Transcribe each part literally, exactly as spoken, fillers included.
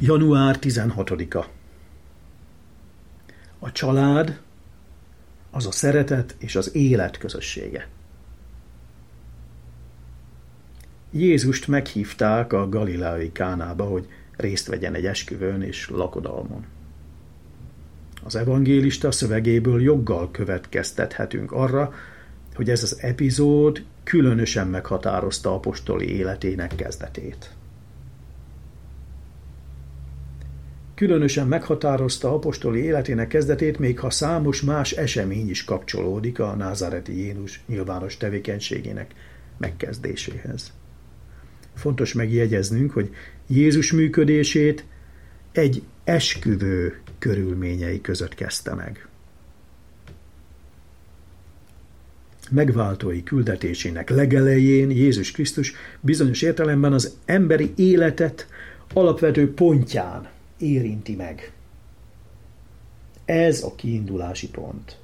január tizenhatodika. A család az a szeretet és az élet közössége. Jézust meghívták a galileai Kánába, hogy részt vegyen egy esküvőn és lakodalmon. Az evangélista szövegéből joggal következtethetünk arra, hogy ez az epizód különösen meghatározta apostoli életének kezdetét. Különösen meghatározta apostoli életének kezdetét, még ha számos más esemény is kapcsolódik a názáreti Jézus nyilvános tevékenységének megkezdéséhez. Fontos megjegyeznünk, hogy Jézus működését egy esküvő körülményei között kezdte meg. Megváltói küldetésének legelején Jézus Krisztus bizonyos értelemben az emberi életet alapvető pontján érinti meg. Ez a kiindulási pont.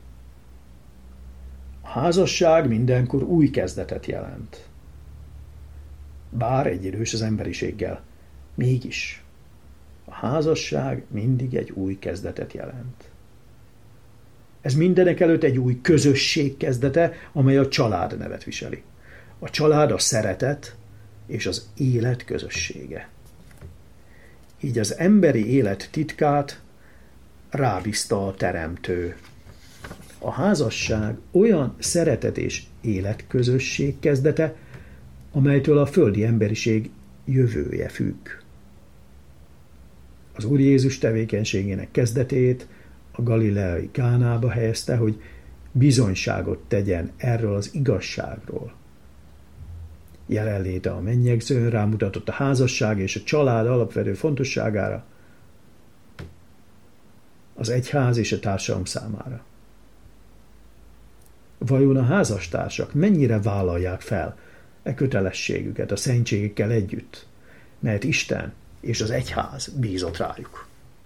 A házasság mindenkor új kezdetet jelent. Bár egyidős az emberiséggel, mégis a házasság mindig egy új kezdetet jelent. Ez mindenek előtt egy új közösség kezdete, amely a család nevet viseli. A család a szeretet és az élet közössége. Így az emberi élet titkát rábízta a Teremtő. A házasság olyan szeretet és életközösség kezdete, amelytől a földi emberiség jövője függ. Az Úr Jézus tevékenységének kezdetét a galileai Kánába helyezte, hogy bizonyságot tegyen erről az igazságról. Jelenléte a mennyegzőn rámutatott a házasság és a család alapvető fontosságára, az egyház és a társadalom számára. Vajon a házastársak mennyire vállalják fel e kötelességüket a szentségekkel együtt, mert Isten és az egyház bízott rájuk?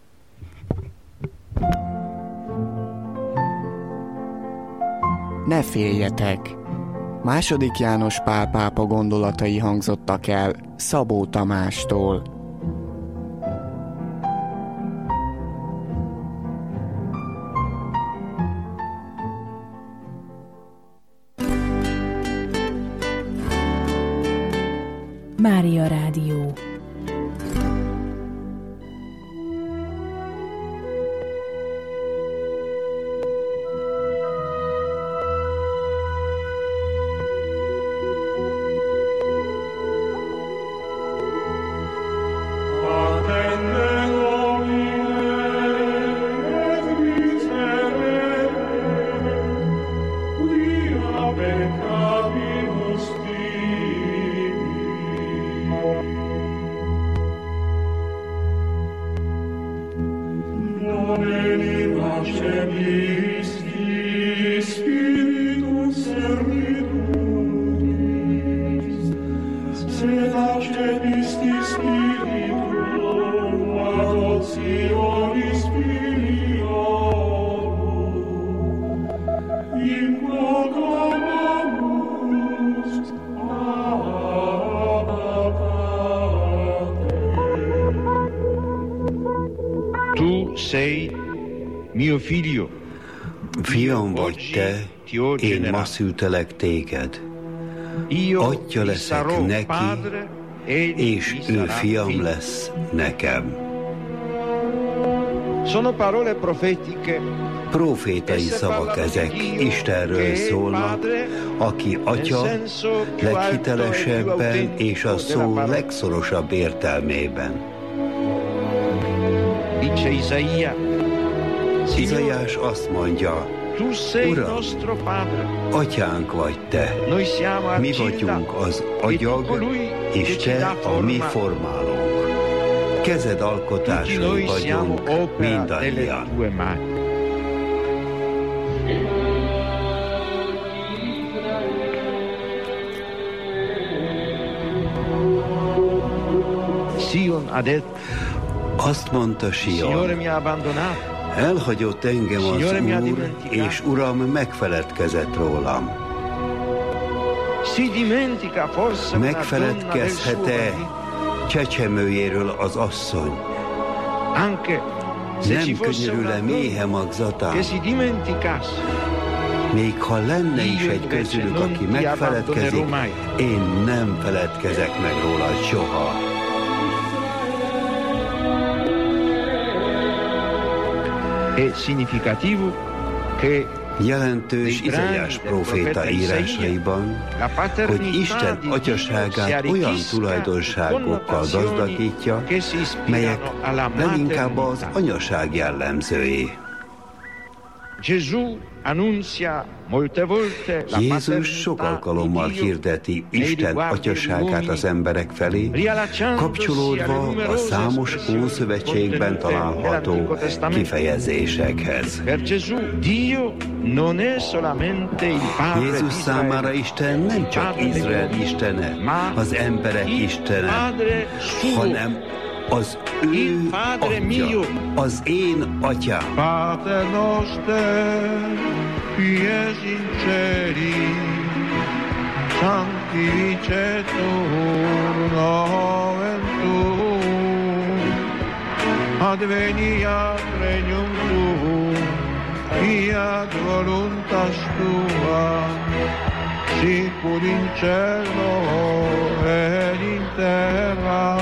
Ne féljetek! Második János Pál pápa gondolatai hangzottak el Szabó Tamástól. Mária Rádió. Fiam vagy te, én ma szültelek téged. Atya leszek neki, és ő fiam lesz nekem. Profétai szavak ezek, Istenről szólnak, aki atya leghitelesebben és a szó legszorosabb értelmében. Izaiás azt mondja, Uram, atyánk vagy te, mi vagyunk az agyag, és te a mi formálónk. Kezed alkotásai vagyunk mindannyian. Azt mondta Sion, elhagyott engem az Úr, és Uram megfeledkezett rólam. Megfeledkezhet-e csecsemőjéről az asszony. Nem könyörül-e méhe magzatán? Még ha lenne is egy közülük, aki megfeledkezik, én nem feledkezek meg rólad soha. Jelentős Izaiás próféta írásaiban, hogy Isten atyaságát olyan tulajdonságokkal gazdagítja, melyek leginkább az anyaság jellemzői. Jézus sok alkalommal hirdeti Isten atyaságát az emberek felé, kapcsolódva a számos Ószövetségben található kifejezésekhez. Jézus számára Isten nem csak Izrael istene, az emberek istene, hanem az ő atya, az én atyám. Pater noster, qui es in celi, sanctificetur nomen tuum, adveniat regnum tuum, fiat voluntas tua, sicur in cielo et in terra.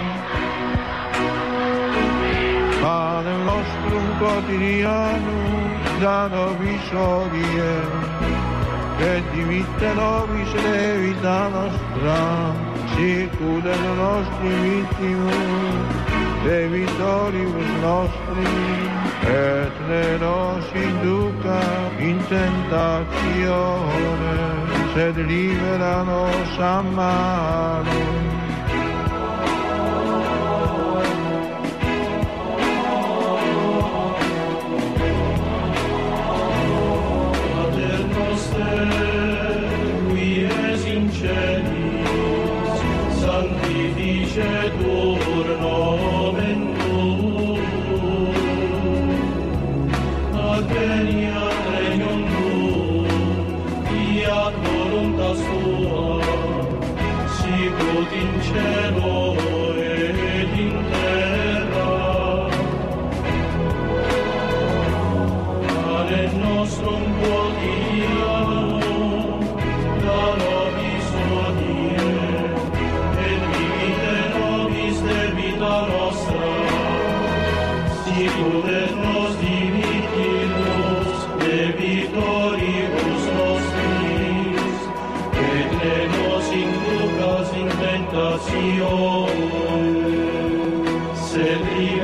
Panem nostrum quotidianum da nobis hodie, et dimitte nobis levita nostra, sicut et nostri vittimus, debitoribus nostri, et ne nos induca in tentatione, sed libera nos a malo. Sanctificetur nomen tuum, adveniat regnum tuum, fiat voluntas tua, sicut in cielo et in terra. Panem nostrum quotidianum da nobis hodie, nostra, sicut et nos dimittimus debitoribus nostris, et ne nos inducas in tentatione, sed